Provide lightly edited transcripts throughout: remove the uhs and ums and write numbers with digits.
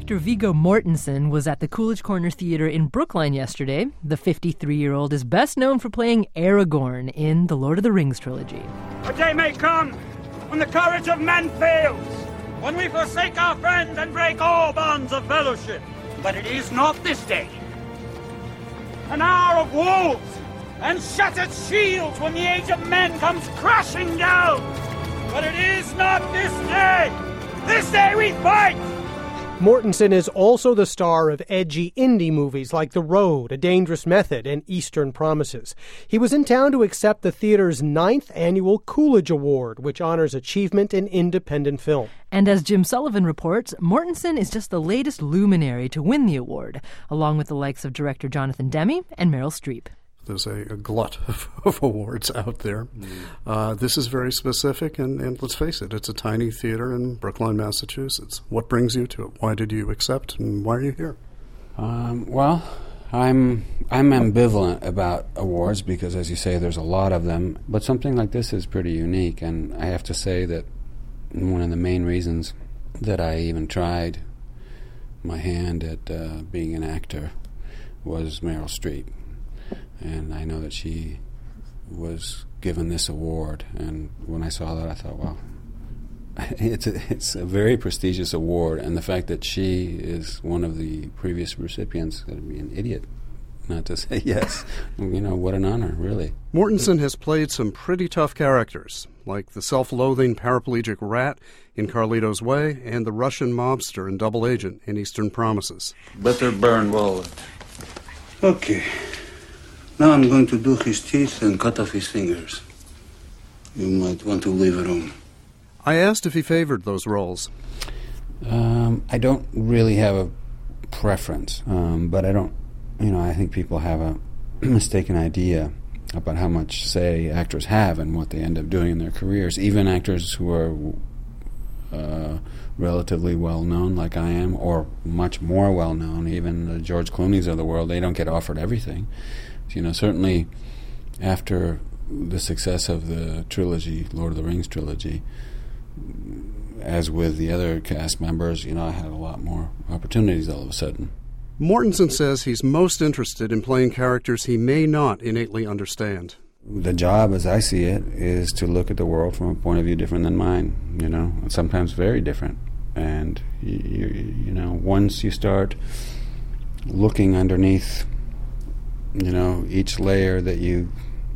Actor Viggo Mortensen was at the Coolidge Corner Theater in Brookline yesterday. The 53-year-old is best known for playing Aragorn in the Lord of the Rings trilogy. A day may come when the courage of men fails, when we forsake our friends and break all bonds of fellowship. But it is not this day. An hour of wolves and shattered shields when the age of men comes crashing down. But it is not this day. This day we fight! Mortensen is also the star of edgy indie movies like The Road, A Dangerous Method, and Eastern Promises. He was in town to accept the theater's 9th annual Coolidge Award, which honors achievement in independent film. And as Jim Sullivan reports, Mortensen is just the latest luminary to win the award, along with the likes of director Jonathan Demme and Meryl Streep. There's a glut of awards out there. This is very specific, and let's face it, it's a tiny theater in Brookline, Massachusetts. What brings you to it? Why did you accept, and why are you here? Well, I'm ambivalent about awards because, as you say, there's a lot of them. But something like this is pretty unique, and I have to say that one of the main reasons that I even tried my hand at being an actor was Meryl Streep. And I know that she was given this award, and when I saw that, I thought, wow, it's a very prestigious award, and the fact that she is one of the previous recipients, I'd be an idiot not to say yes. You know, what an honor, really. Mortensen has played some pretty tough characters, like the self-loathing paraplegic rat in Carlito's Way and the Russian mobster and double agent in Eastern Promises. Better burn wallet. Okay. Now I'm going to do his teeth and cut off his fingers. You might want to leave a room. I asked if he favored those roles. I don't really have a preference, but I don't, I think people have a mistaken idea about how much say actors have and what they end up doing in their careers. Even actors who are relatively well-known like I am, or much more well-known, even the George Clooney's of the world, they don't get offered everything. Certainly after the success of the trilogy, Lord of the Rings trilogy, as with the other cast members, I had a lot more opportunities all of a sudden. Mortensen says he's most interested in playing characters he may not innately understand. The job, as I see it, is to look at the world from a point of view different than mine, and sometimes very different. And, once you start looking underneath each layer that you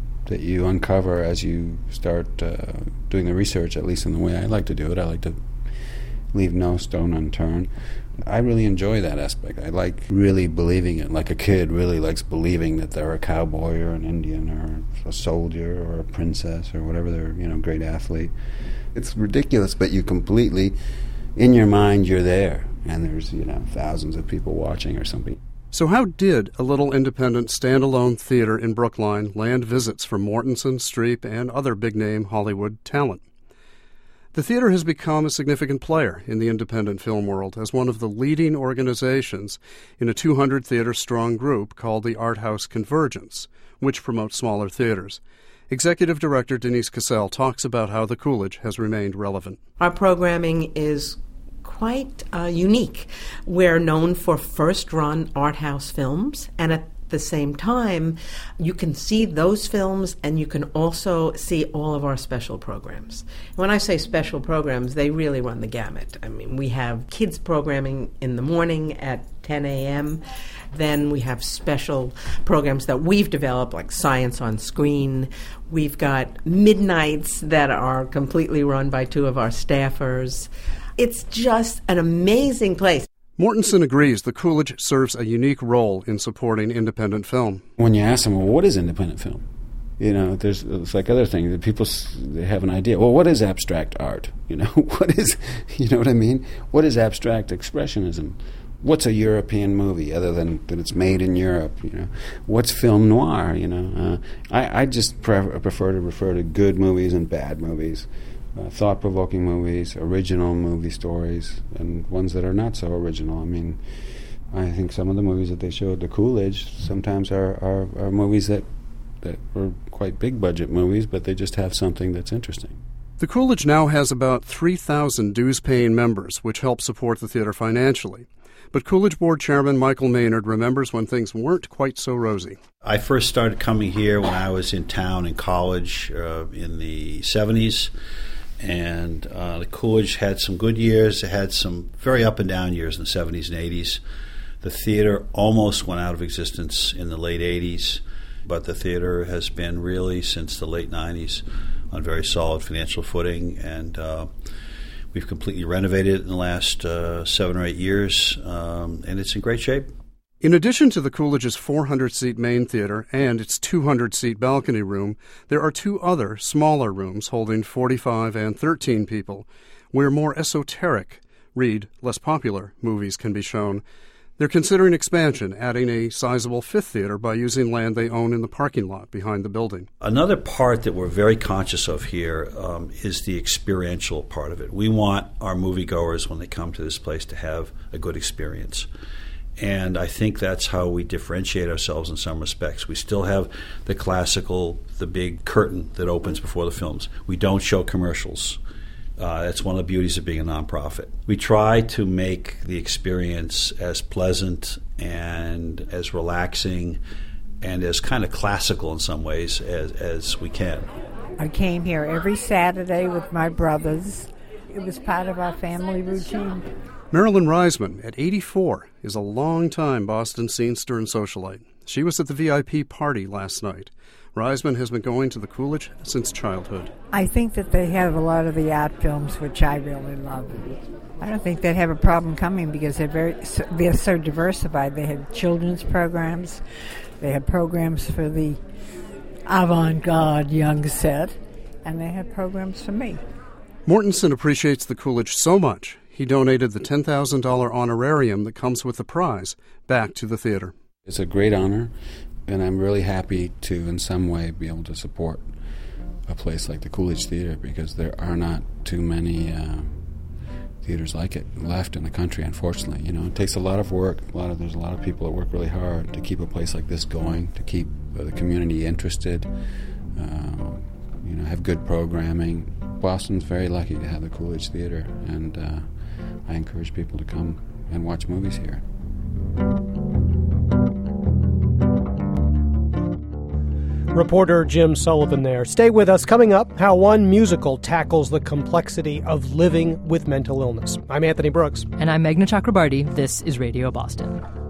uncover as you start doing the research, at least in the way I like to do it. I like to leave no stone unturned. I really enjoy that aspect. I like really believing it, like a kid really likes believing that they're a cowboy or an Indian or a soldier or a princess or whatever, they're, great athlete. It's ridiculous, but you completely, in your mind, you're there, and there's, thousands of people watching or something. So how did a little independent standalone theater in Brookline land visits from Mortensen, Streep, and other big-name Hollywood talent? The theater has become a significant player in the independent film world as one of the leading organizations in a 200-theater-strong group called the Art House Convergence, which promotes smaller theaters. Executive Director Denise Cassell talks about how the Coolidge has remained relevant. Our programming is quite unique. We're known for first-run art house films, and at the same time, you can see those films and you can also see all of our special programs. When I say special programs, they really run the gamut. I mean, we have kids programming in the morning at 10 a.m., then we have special programs that we've developed, like Science on Screen. We've got midnights that are completely run by two of our staffers. It's just an amazing place. Mortensen agrees the Coolidge serves a unique role in supporting independent film. When you ask them, well, what is independent film? It's like other things. People, they have an idea. Well, what is abstract art? What is, what I mean? What is abstract expressionism? What's a European movie other than that it's made in Europe? What's film noir? I just prefer to refer to good movies and bad movies. Thought-provoking movies, original movie stories, and ones that are not so original. I mean, I think some of the movies that they show at the Coolidge sometimes are movies that were quite big-budget movies, but they just have something that's interesting. The Coolidge now has about 3,000 dues-paying members, which help support the theater financially. But Coolidge Board Chairman Michael Maynard remembers when things weren't quite so rosy. I first started coming here when I was in town in college in the 70s. And the Coolidge had some good years. It had some very up and down years in the 70s and 80s. The theater almost went out of existence in the late 80s, but the theater has been really, since the late 90s, on very solid financial footing, and we've completely renovated it in the last 7 or 8 years, and it's in great shape. In addition to the Coolidge's 400-seat main theater and its 200-seat balcony room, there are 2 other, smaller rooms holding 45 and 13 people, where more esoteric, read less popular, movies can be shown. They're considering expansion, adding a sizable 5th theater by using land they own in the parking lot behind the building. Another part that we're very conscious of here is the experiential part of it. We want our moviegoers, when they come to this place, to have a good experience. And I think that's how we differentiate ourselves in some respects. We still have the classical, the big curtain that opens before the films. We don't show commercials. That's one of the beauties of being a nonprofit. We try to make the experience as pleasant and as relaxing and as kind of classical in some ways as we can. I came here every Saturday with my brothers. It was part of our family routine. Marilyn Reisman, at 84, is a long-time Boston scenester and socialite. She was at the VIP party last night. Reisman has been going to the Coolidge since childhood. I think that they have a lot of the art films, which I really love. I don't think they'd have a problem coming because they're so diversified. They have children's programs. They have programs for the avant-garde young set. And they have programs for me. Mortensen appreciates the Coolidge so much, he donated the $10,000 honorarium that comes with the prize back to the theater. It's a great honor, and I'm really happy to, in some way, be able to support a place like the Coolidge Theater, because there are not too many theaters like it left in the country, unfortunately. You know, it takes a lot of work. There's a lot of people that work really hard to keep a place like this going, to keep the community interested, have good programming. Boston's very lucky to have the Coolidge Theater, and I encourage people to come and watch movies here. Reporter Jim Sullivan there. Stay with us. Coming up, how one musical tackles the complexity of living with mental illness. I'm Anthony Brooks. And I'm Meghna Chakrabarty. This is Radio Boston.